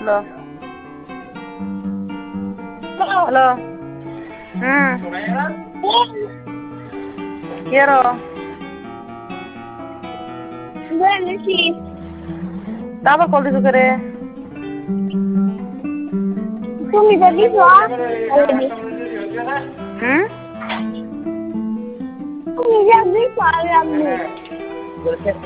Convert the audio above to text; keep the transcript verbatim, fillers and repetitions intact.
hello ಹ್ಮ್ ಯಾರೋ ताबा खोल दी करे तुम इधर भी सो हम्म तुम इधर भी सो